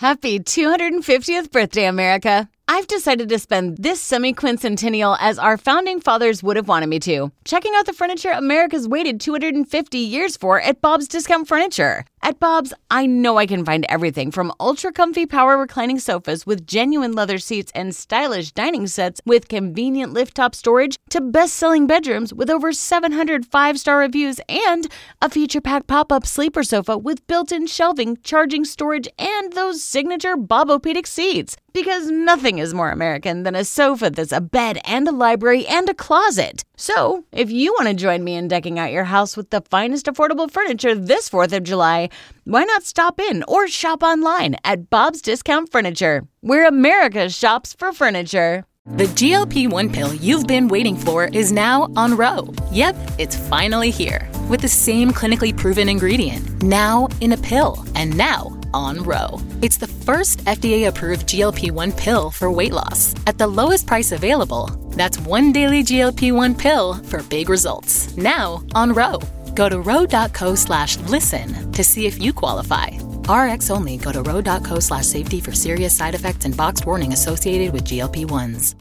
Happy 250th birthday, America. I've decided to spend this semi-quincentennial as our founding fathers would have wanted me to, checking out the furniture America's waited 250 years for at Bob's Discount Furniture. At Bob's, I know I can find everything from ultra-comfy power reclining sofas with genuine leather seats and stylish dining sets with convenient lift-top storage to best-selling bedrooms with over 700 five-star reviews and a feature-packed pop-up sleeper sofa with built-in shelving, charging storage, and those signature Bobopedic seats. Because nothing is more American than a sofa that's a bed and a library and a closet. So, if you want to join me in decking out your house with the finest affordable furniture this 4th of July, why not stop in or shop online at Bob's Discount Furniture, where America shops for furniture. The GLP-1 pill you've been waiting for is now on Ro. Yep, it's finally here. With the same clinically proven ingredient, now in a pill, and now on Ro. It's the first FDA-approved GLP-1 pill for weight loss at the lowest price available. That's one daily GLP-1 pill for big results. Now on Ro. Go to ro.co/listen to see if you qualify. RX only. Go to ro.co/safety for serious side effects and boxed warning associated with GLP-1s.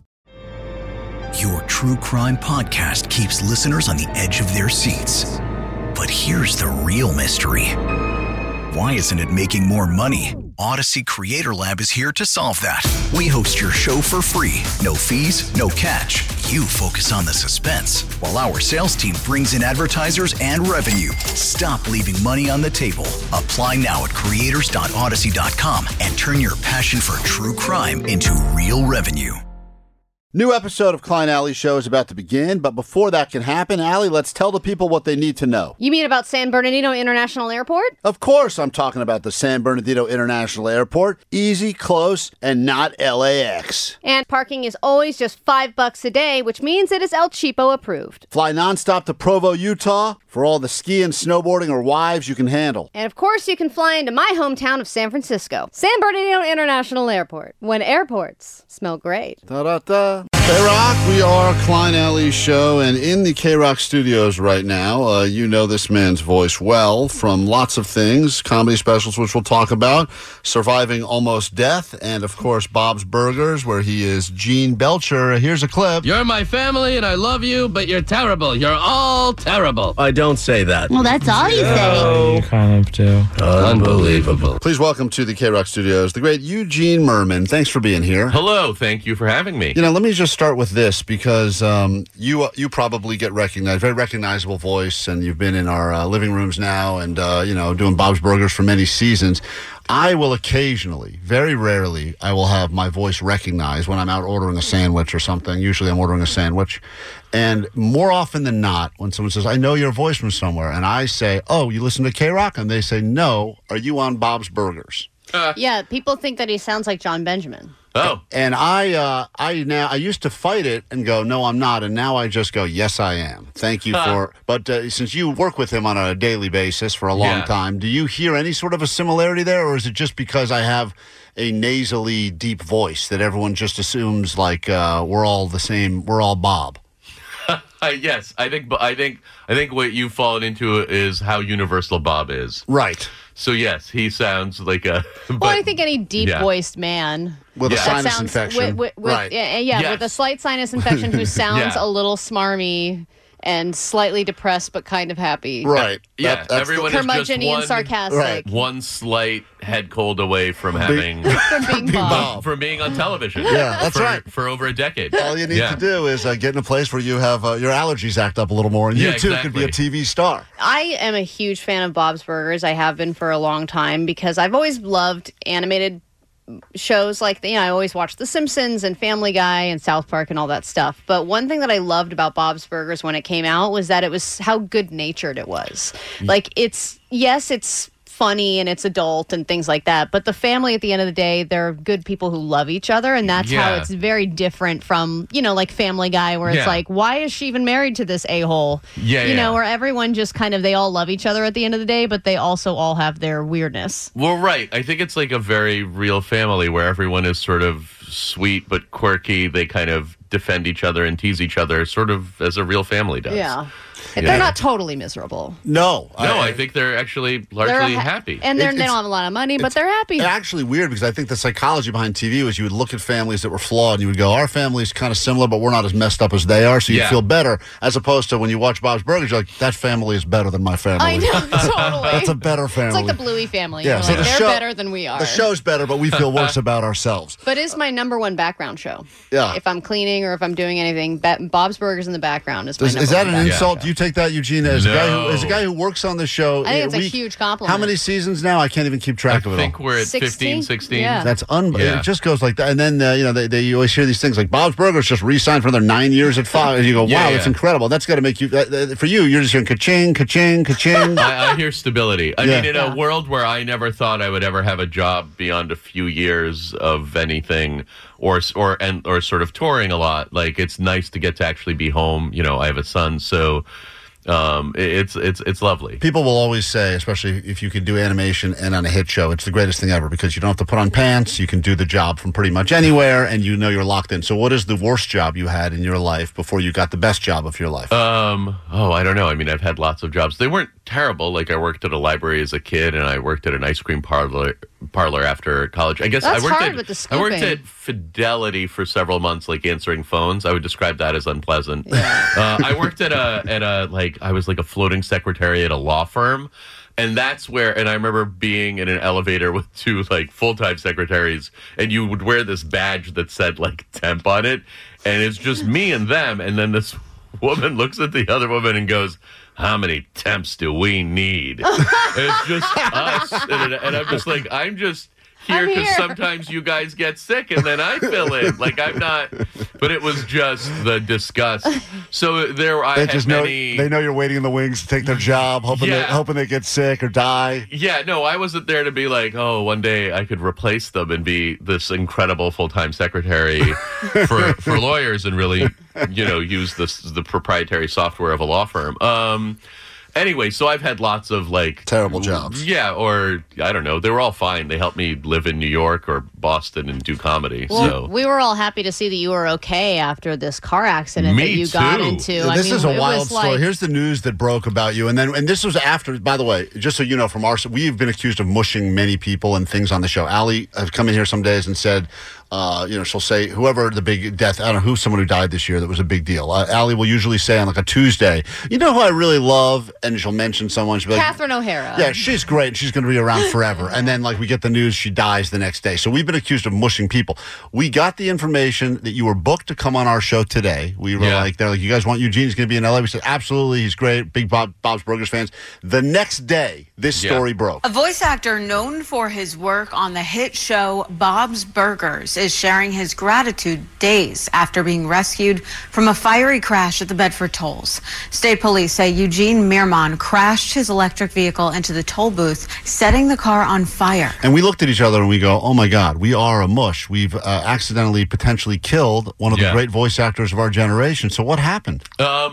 Your true crime podcast keeps listeners on the edge of their seats. But here's the real mystery. Why isn't it making more money? Odyssey Creator Lab is here to solve that. We host your show for free. No fees, no catch. You focus on the suspense, while our sales team brings in advertisers and revenue. Stop leaving money on the table. Apply now at creators.odyssey.com and turn your passion for true crime into real revenue. New episode of Klein Alley Show is about to begin, but before that can happen, Allie, let's tell the people what they need to know. You mean about San Bernardino International Airport? Of course I'm talking about the San Bernardino International Airport. Easy, close, and not LAX. And parking is always just $5 a day, which means it is El Cheapo approved. Fly nonstop to Provo, Utah for all the skiing, snowboarding, or wives you can handle. And of course you can fly into my hometown of San Francisco. San Bernardino International Airport. When airports smell great. Da-da-da. K-Rock, we are Klein Alley Show, and in the K-Rock studios right now, you know this man's voice well from lots of things, comedy specials, which we'll talk about, Surviving Almost Death, and, of course, Bob's Burgers, where he is Gene Belcher. Here's a clip. You're my family, and I love you, but you're terrible. You're all terrible. I don't say that. Well, that's all you say. You kind of do. Unbelievable. Please welcome to the K-Rock studios the great Eugene Merman. Thanks for being here. Hello, thank you for having me. You know, let me just start with this because you probably get recognized, very recognizable voice, and you've been in our living rooms now and, doing Bob's Burgers for many seasons. I will occasionally, very rarely, I will have my voice recognized when I'm out ordering a sandwich or something. Usually I'm ordering a sandwich. And more often than not, when someone says, I know your voice from somewhere, and I say, oh, you listen to K-Rock? And they say, no, are you on Bob's Burgers? Yeah, people think that he sounds like John Benjamin. Oh. And I used to fight it and go, no, I'm not. And now I just go, yes, I am. Thank you for, but since you work with him on a daily basis for a long time, do you hear any sort of a similarity there? Or is it just because I have a nasally deep voice that everyone just assumes like we're all the same, we're all Bob? Yes, I think what you've fallen into is how universal Bob is. Right. So yes, he sounds like a. Well, I think any deep-voiced man with a sinus sounds, infection, right? Yes. With a slight sinus infection, who sounds a little smarmy and slightly depressed, but kind of happy. Right. That's everyone is just and sarcastic. One slight head cold away from having from being Bob. from being on television. Yeah, that's right. For over a decade. All you need to do is get in a place where you have your allergies act up a little more, and you too could be a TV star. I am a huge fan of Bob's Burgers. I have been for a long time because I've always loved animated shows like, I always watched The Simpsons and Family Guy and South Park and all that stuff. But one thing that I loved about Bob's Burgers when it came out was that it was how good-natured it was. Like, it's funny and it's adult and things like that, but the family at the end of the day, they're good people who love each other, and that's how it's very different from, like Family Guy, where it's like, why is she even married to this a-hole? Where everyone just kind of, they all love each other at the end of the day, but they also all have their weirdness. Well, right. I think it's like a very real family where everyone is sort of sweet but quirky. They kind of defend each other and tease each other sort of as a real family does. Yeah. They're not totally miserable. No, I think they're actually largely happy. And they don't have a lot of money, but they're happy. It's actually weird because I think the psychology behind TV was you would look at families that were flawed and you would go, our family's kind of similar, but we're not as messed up as they are, so you feel better. As opposed to when you watch Bob's Burgers, you're like, that family is better than my family. I know, totally. That's a better family. It's like the Bluey family. Yeah, so they're better than we are. The show's better, but we feel worse about ourselves. But it's my number one background show. Yeah. If I'm cleaning or if I'm doing anything, Bob's Burgers in the background is my number one. Is that an insult? Do you take that, Eugene, as a guy who works on the show? I think it's a huge compliment. How many seasons now? I can't even keep track of it all. I think we're at 15, 16. Yeah. That's unbelievable. It just goes like that. And then, you always hear these things like Bob's Burgers just re-signed for another 9 years at Fox. And you go, wow, that's incredible. That's got to make you, for you, you're just hearing ka-ching, ka-ching, ka-ching. I hear stability. I mean, in a world where I never thought I would ever have a job beyond a few years of anything or sort of touring a lot, like it's nice to get to actually be home. I have a son, so it's lovely. People will always say, especially if you can do animation and on a hit show, it's the greatest thing ever because you don't have to put on pants. You can do the job from pretty much anywhere, and you're locked in. So, what is the worst job you had in your life before you got the best job of your life? I don't know. I mean, I've had lots of jobs. They weren't terrible. Like I worked at a library as a kid, and I worked at an ice cream parlor after college. I guess That's I worked hard with the I worked scooping. at Fidelity for several months, like answering phones. I would describe that as unpleasant. I worked at I was like a floating secretary at a law firm. And that's where, and I remember being in an elevator with two like full-time secretaries, and you would wear this badge that said like temp on it, and it's just me and them. And then this woman looks at the other woman and goes, how many temps do we need? And it's just us. And I'm just like, I'm just here because sometimes you guys get sick and then I fill in. Like I'm not, but it was just the disgust. So they know you're waiting in the wings to take their job, hoping they get sick or die. Yeah, no, I wasn't there to be like, oh, one day I could replace them and be this incredible full-time secretary for lawyers and really, use the proprietary software of a law firm. Anyway, so I've had lots of like terrible jobs. Yeah, or I don't know. They were all fine. They helped me live in New York or Boston and do comedy. Well, so we were all happy to see that you were okay after this car accident that you got into. This is a wild story. Here's the news that broke about you, and this was after. By the way, just so you know, we've been accused of mushing many people and things on the show. Allie has come in here some days and said. She'll say whoever the big death, I don't know someone who died this year that was a big deal. Allie will usually say on like a Tuesday, you know who I really love? And she'll mention someone. She'll be like, Catherine O'Hara. Yeah, she's great. And she's going to be around forever. And then like we get the news she dies the next day. So we've been accused of mushing people. We got the information that you were booked to come on our show today. We were they're like, you guys want Eugene? He's going to be in LA. We said, absolutely. He's great. Big Bob's Burgers fans. The next day, this story broke. A voice actor known for his work on the hit show Bob's Burgers is sharing his gratitude days after being rescued from a fiery crash at the Bedford tolls. State police say Eugene Meerman crashed his electric vehicle into the toll booth, setting the car on fire. And we looked at each other and we go, oh my God, we are a mush. We've accidentally potentially killed one of the great voice actors of our generation. So what happened?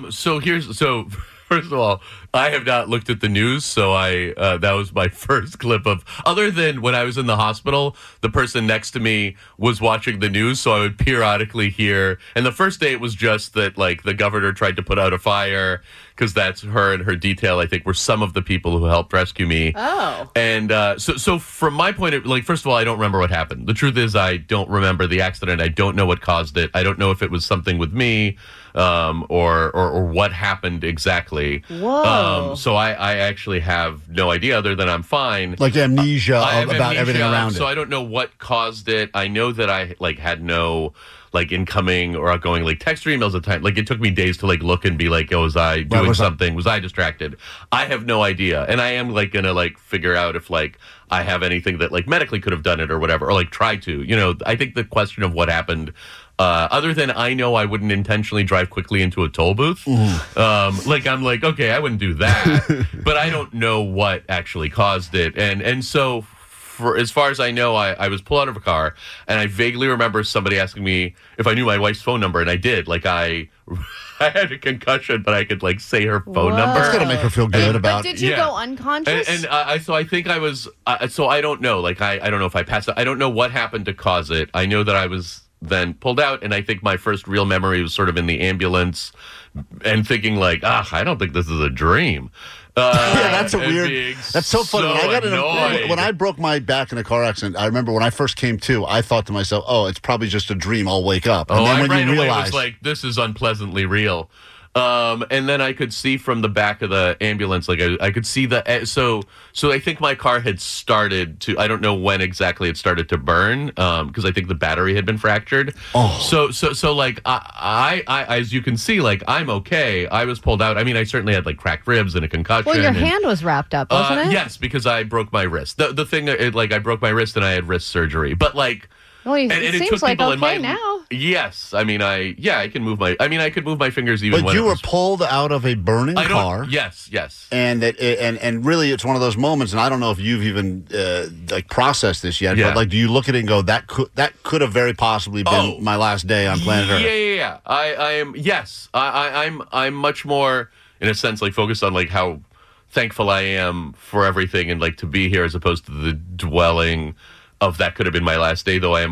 First of all, I have not looked at the news, so that was my first clip of. Other than when I was in the hospital, the person next to me was watching the news, so I would periodically hear. And the first day, it was just that like the governor tried to put out a fire because that's her and her detail. I think were some of the people who helped rescue me. Oh, and so from my point of like, first of all, I don't remember what happened. The truth is, I don't remember the accident. I don't know what caused it. I don't know if it was something with me. Or what happened exactly. Whoa. So I actually have no idea other than I'm fine. Like amnesia about everything around it. So I don't know what caused it. I know that I like had no like incoming or outgoing like text or emails at the time. Like it took me days to like look and be like, oh, was I doing something? Was I distracted? I have no idea. And I am like gonna like figure out if like I have anything that like medically could have done it or whatever, or like try to. I think the question of what happened. Other than I know I wouldn't intentionally drive quickly into a toll booth. I'm like, okay, I wouldn't do that. But I don't know what actually caused it. And so for as far as I know, I was pulled out of a car and I vaguely remember somebody asking me if I knew my wife's phone number, and I did. Like I had a concussion, but I could like say her phone number. It's gonna make her feel good about. But did you go unconscious? So I think I was. So I don't know. Like I don't know if I passed out. I don't know what happened to cause it. I know that I was then pulled out. And I think my first real memory was sort of in the ambulance and thinking like, I don't think this is a dream. That's a weird. That's so funny. So when I broke my back in a car accident, I remember when I first came to, I thought to myself, "Oh, it's probably just a dream. I'll wake up." And then when you realize, was like, "This is unpleasantly real." And then I could see from the back of the ambulance, like I could see so I think my car had started to, I don't know when exactly it started to burn, because I think the battery had been fractured. So like I as you can see, like I'm okay. I was pulled out. I mean, I certainly had like cracked ribs and a concussion. Well, your hand was wrapped up, wasn't it? Yes, because I broke my wrist. The thing, I broke my wrist and I had wrist surgery, but like. Well, it seems like okay now. Yes, I mean, I could move I could move my fingers even. But you were pulled out of a burning car. Yes. And and really, it's one of those moments, and I don't know if you've even like processed this yet. Yeah. But like, do you look at it and go, that could have very possibly been my last day on planet Earth? Yeah. I am. Yes, I'm much more in a sense like focused on like how thankful I am for everything and like to be here as opposed to the dwelling of that could have been my last day, though I am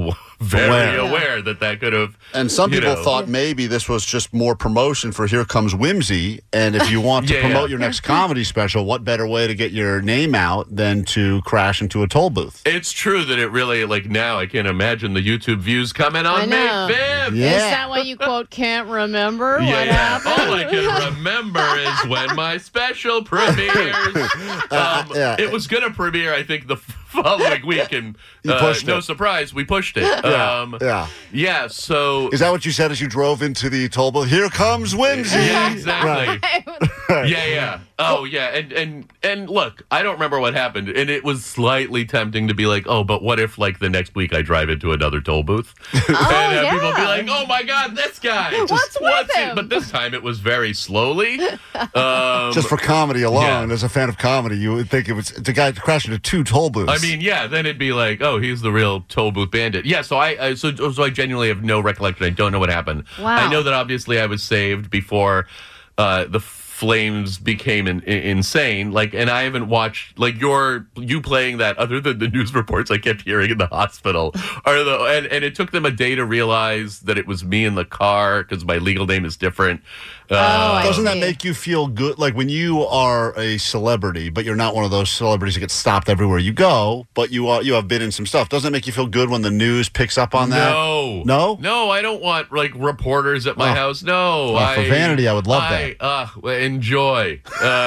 very aware that could have. And some people thought maybe this was just more promotion for Here Comes Whimsy. And if you want to promote your next comedy special, what better way to get your name out than to crash into a toll booth? It's true that it really, like now, I can't imagine the YouTube views coming on May 5th. Yeah. Is that why you, quote, can't remember what happened? All I can remember is when my special premieres. It was going to premiere, I think, the following week. And no surprise, we pushed it. Yeah, so... Is that what you said as you drove into the toll booth? Here comes Whimsy! Yeah, exactly. Right. Yeah. Oh, yeah. And look, I don't remember what happened. And it was slightly tempting to be like, oh, but what if, like, the next week I drive into another toll booth? And people be like, oh, my God, this guy! What's with him? But this time it was very slowly. Just for comedy alone, as a fan of comedy, you would think it's a guy crashing into 2 toll booths. I mean, yeah, then it'd be like, oh, he's the real toll booth bandit. Yeah, so I genuinely have no recollection. I don't know what happened. Wow. I know that obviously I was saved before the flames became insane. Like, and I haven't watched like you playing that other than the news reports I kept hearing in the hospital. And it took them a day to realize that it was me in the car because my legal name is different. Doesn't that make you feel good? Like when you are a celebrity, but you're not one of those celebrities that get stopped everywhere you go, but you have been in some stuff. Doesn't it make you feel good when the news picks up on that? No, I don't want like reporters at my house. No, for vanity, I would love that. Enjoy.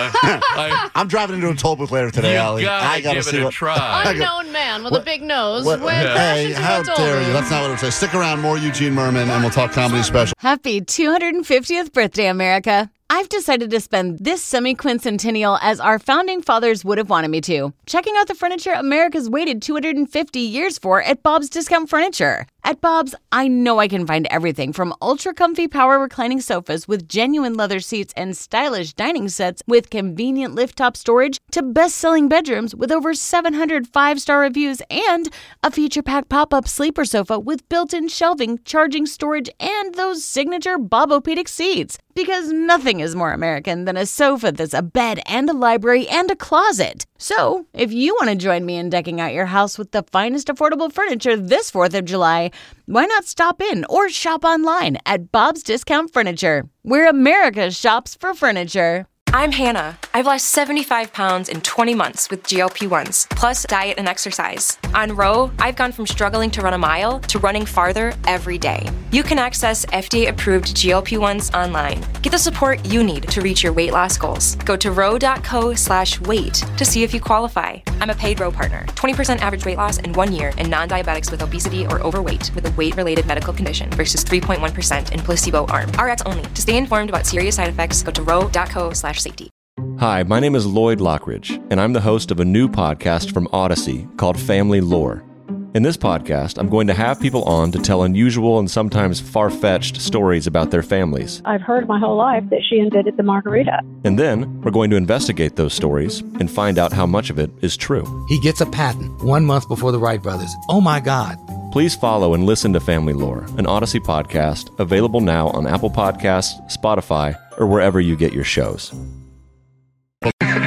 I'm driving into a toll booth later today, Ali. I gotta give it a try. Unknown man with a big nose. Hey, how dare you? That's not what I'm saying. Stick around, more Eugene Merman, and we'll talk comedy special. Happy 250th birthday, America. I've decided to spend this semi-quincentennial as our founding fathers would have wanted me to, checking out the furniture America's waited 250 years for at Bob's Discount Furniture. At Bob's, I know I can find everything from ultra-comfy power reclining sofas with genuine leather seats and stylish dining sets with convenient lift-top storage to best-selling bedrooms with over 700 5-star reviews and a feature-packed pop-up sleeper sofa with built-in shelving, charging storage, and those signature Bobopedic seats. Because nothing is more American than a sofa that's a bed and a library and a closet. So, if you want to join me in decking out your house with the finest affordable furniture this 4th of July, why not stop in or shop online at Bob's Discount Furniture, where America shops for furniture. I'm Hannah. I've lost 75 pounds in 20 months with GLP-1s, plus diet and exercise. On Ro, I've gone from struggling to run a mile to running farther every day. You can access FDA-approved GLP-1s online. Get the support you need to reach your weight loss goals. Go to ro.co/weight to see if you qualify. I'm a paid Ro partner. 20% average weight loss in 1 year in non-diabetics with obesity or overweight with a weight-related medical condition versus 3.1% in placebo arm. RX only. To stay informed about serious side effects, go to ro.co/safety. Hi, my name is Lloyd Lockridge, and I'm the host of a new podcast from Odyssey called Family Lore. In this podcast, I'm going to have people on to tell unusual and sometimes far-fetched stories about their families. I've heard my whole life that she invented the margarita. And then, we're going to investigate those stories and find out how much of it is true. He gets a patent 1 month before the Wright brothers. Oh my God. Please follow and listen to Family Lore, an Odyssey podcast, available now on Apple Podcasts, Spotify, or wherever you get your shows. So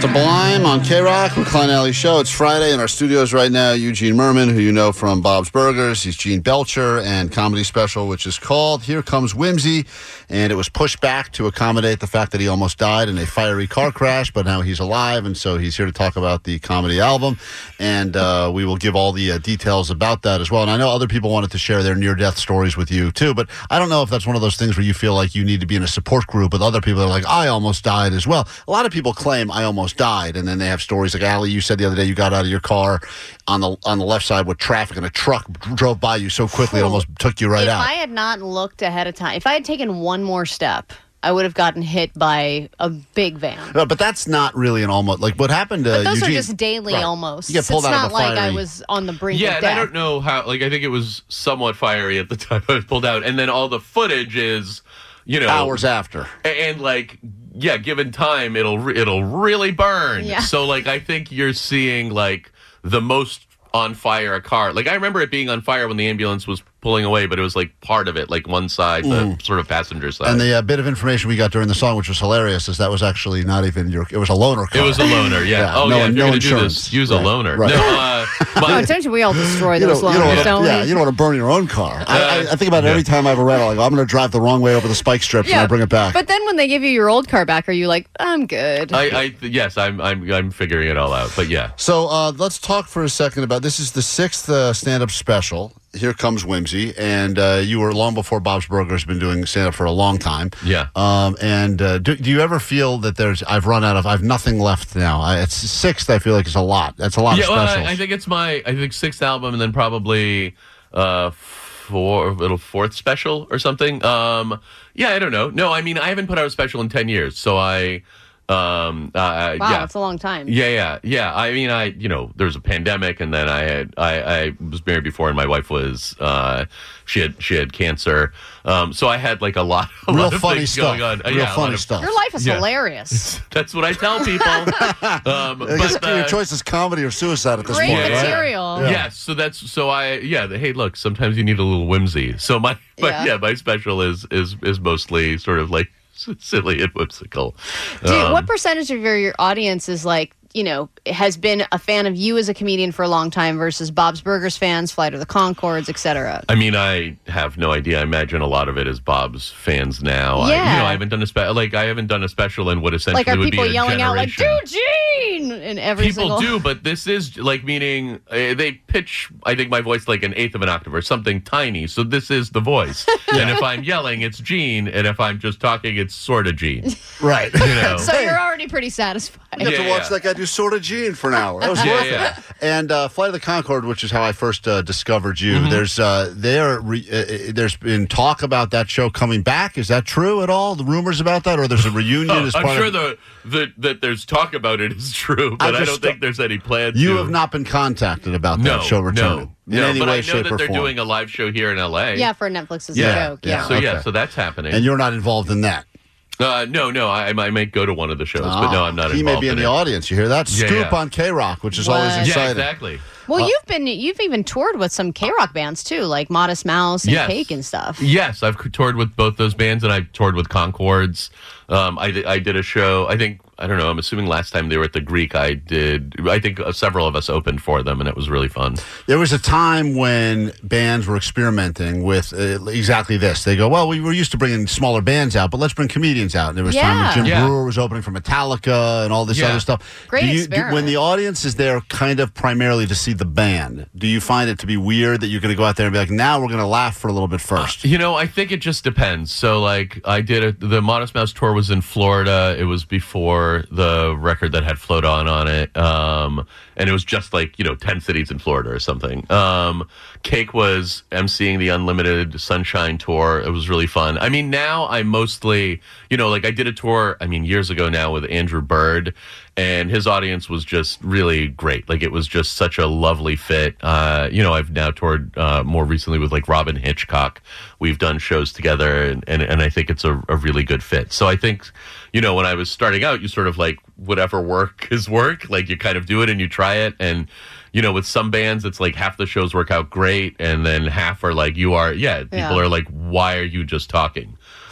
Sublime on K-Rock with Klein Alley Show. It's Friday in our studios right now. Eugene Merman, who you know from Bob's Burgers. He's Gene Belcher and comedy special, which is called Here Comes Whimsy. And it was pushed back to accommodate the fact that he almost died in a fiery car crash, but now he's alive, and so he's here to talk about the comedy album. And we will give all the details about that as well. And I know other people wanted to share their near-death stories with you, too, but I don't know if that's one of those things where you feel like you need to be in a support group with other people that are like, I almost died as well. A lot of people claim I almost died, and then they have stories like, Allie, you said the other day you got out of your car on the left side with traffic, and a truck drove by you so quickly it almost took you right out. If I had not looked ahead of time, if I had taken one more step, I would have gotten hit by a big van. But that's not really an almost. Like what happened to But those Eugene, are just daily almost. You get pulled it's out not of a like fiery... I was on the brink Yeah, of and death. I don't know how, like, I think it was somewhat fiery at the time I was pulled out. And then all the footage is, you know... hours after. And like, yeah, given time, it'll really burn. Yeah. So, like, I think you're seeing, like, the most on fire a car. Like, I remember it being on fire when the ambulance was pulling away, but it was like part of it, like one side, the sort of passenger side. And the bit of information we got during the song, which was hilarious, is that was actually not even your. It was a loaner car. It was a loaner, yeah. Oh, no, yeah. If you're no going to do insurance. this, use a loaner. Right. No, Essentially, we all destroy those loaners, don't we? Yeah, you don't want to burn your own car. I think about it every time I have a rental. I go, I'm going to drive the wrong way over the spike strips and I bring it back. But then when they give you your old car back, are you like, I'm good? Yes, I'm figuring it all out. But yeah. So let's talk for a second about this. Is the 6th stand-up special. Here Comes Whimsy, and you were long before Bob's Burgers, been doing stand-up for a long time. Yeah. Do you ever feel that I've nothing left now? It's 6th, I feel like, is a lot. That's a lot of specials. Well, I think it's my 6th album, and then probably fourth special or something. Yeah, I don't know. No, I mean, I haven't put out a special in 10 years, so I... wow, that's a long time. Yeah. I mean, there was a pandemic, and then I was married before, and my wife was she had cancer. So I had like a lot of funny things stuff. going on. Real funny stuff. Your life is hilarious. That's what I tell people. Your choice is comedy or suicide at this Great point. material. Right? Yeah. Hey, look, sometimes you need a little whimsy. So my special is mostly sort of like silly and whimsical. What percentage of your audience is like, has been a fan of you as a comedian for a long time versus Bob's Burgers fans, Flight of the Conchords, etc.? I mean, I have no idea. I imagine a lot of it is Bob's fans now. Yeah. I haven't done I haven't done a special in what essentially like, are would be a people yelling out like, generation. Eugene! In every People single... do, but this is like meaning they pitch, I think, my voice like an eighth of an octave or something tiny. So this is the voice. And if I'm yelling, it's Gene. And if I'm just talking, it's sort of Gene. Right. So you're already pretty satisfied. You have to watch that guy do sort of Gene for an hour. That was worth it. And Flight of the Conchord, which is how I first discovered you. Mm-hmm. There's been talk about that show coming back. Is that true at all? The rumors about that, or there's a reunion? I'm sure that there's talk about it is true, but I don't think there's any plans. You have not been contacted about that show returning. No, but I know that they're doing a live show here in L.A. Yeah, for Netflix's joke. Yeah. So that's happening. And you're not involved in that. No, I might go to one of the shows, but no, I'm not involved. He may be in the it. audience. You hear that? Scoop on K-Rock, which is always exciting. Yeah, exactly. Well, you've even toured with some K-Rock bands too, like Modest Mouse and Cake and stuff. Yes, I've toured with both those bands, and I've toured with Conchords. I did a show. I don't know. I'm assuming last time they were at the Greek, I think several of us opened for them, and it was really fun. There was a time when bands were experimenting with exactly this. They go, well, we were used to bringing smaller bands out, but let's bring comedians out. And there was a time when Jim Brewer was opening for Metallica and all this other stuff. Great experiment. When the audience is there kind of primarily to see the band, do you find it to be weird that you're going to go out there and be like, now we're going to laugh for a little bit first? I think it just depends. So, like, I did the Modest Mouse tour was in Florida. It was before the record that had Float On it. And it was just like, 10 cities in Florida or something. Cake was emceeing the Unlimited Sunshine tour. It was really fun. I mean, now I mostly, I did a tour, years ago now with Andrew Bird, and his audience was just really great. Like, it was just such a lovely fit. I've now toured more recently with, like, Robin Hitchcock. We've done shows together, and I think it's a really good fit. So I think, when I was starting out, you sort of like, whatever work is work. Like, you kind of do it and you try it. And, with some bands, it's like half the shows work out great, and then half are like, people are like, why are you just talking?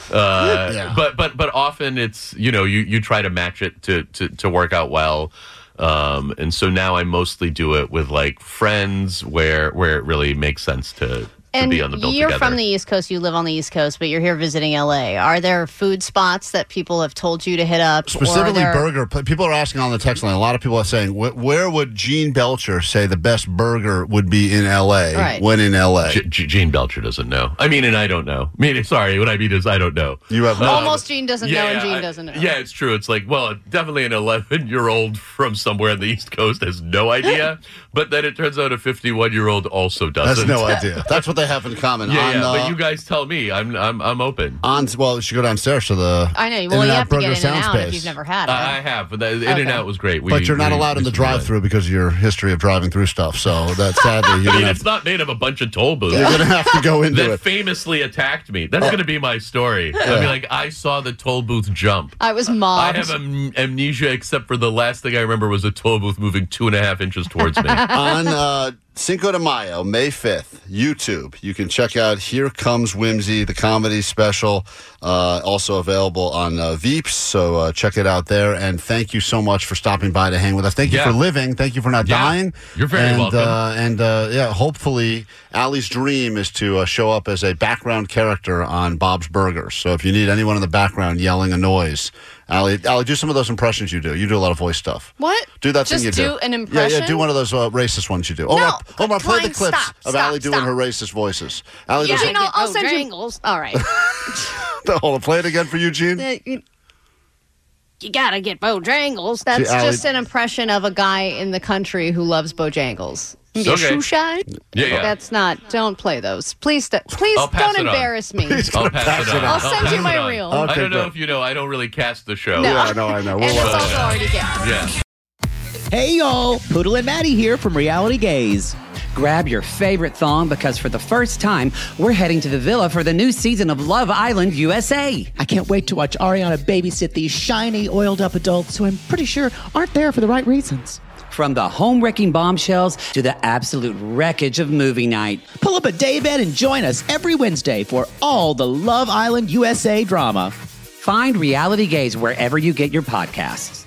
But often it's, you try to match it to work out well. And so now I mostly do it with like friends where it really makes sense to be on the bill you're together. from the East Coast, you live on the East Coast, but you're here visiting LA. Are there food spots that people have told you to hit up? Specifically burger. People are asking on the text line. A lot of people are saying, where would Gene Belcher say the best burger would be in LA when in LA? Gene Belcher doesn't know. I mean, and I don't know. Sorry, what I mean is I don't know. You have almost Gene doesn't know and Gene doesn't know. Yeah, it's true. It's like, well, definitely an 11-year-old from somewhere on the East Coast has no idea, but then it turns out a 51-year-old also doesn't. Has no idea. That's what they have in common. But you guys tell me. I'm open. You should go downstairs to the I know. Well, you have to get Sound In-N-Out Space. if you've never had it. I have, but the In-N-Out was great. But you're not allowed in the drive-thru because of your history of driving through stuff. So that's sadly, it's not made of a bunch of toll booths. You're going to have to go into that it. famously attacked me. That's going to be my story. I'll be like, I saw the toll booth jump. I was mobbed. I have amnesia, except for the last thing I remember was a toll booth moving 2.5 inches towards me. On Cinco de Mayo, May 5th, YouTube. You can check out Here Comes Whimsy, the comedy special, also available on Veeps. So check it out there. And thank you so much for stopping by to hang with us. Thank you for living. Thank you for not dying. You're very welcome. Hopefully, Allie's dream is to show up as a background character on Bob's Burgers. So if you need anyone in the background yelling a noise, Allie, do some of those impressions you do. You do a lot of voice stuff. What? Do that thing you do. Just do an impression? Yeah, do one of those racist ones you do. Omar, play the clips of Allie doing her racist voices. Allie, I'll send you. All right. Hold on, play it again for Eugene. You gotta get Bojangles. That's just an impression of a guy in the country who loves Bojangles. Shoe shine? Yeah. That's not. Don't play those. Please don't embarrass me. I'll pass it on. I'll send you my reel. I don't know if you know. I don't really cast the show. No. Yeah, I know. And it's also already gas. Yeah. Hey y'all, Poodle and Maddie here from Reality Gaze. Grab your favorite thong because for the first time, we're heading to the villa for the new season of Love Island USA. I can't wait to watch Ariana babysit these shiny, oiled-up adults who I'm pretty sure aren't there for the right reasons. From the home-wrecking bombshells to the absolute wreckage of movie night. Pull up a daybed and join us every Wednesday for all the Love Island USA drama. Find Reality Gaze wherever you get your podcasts.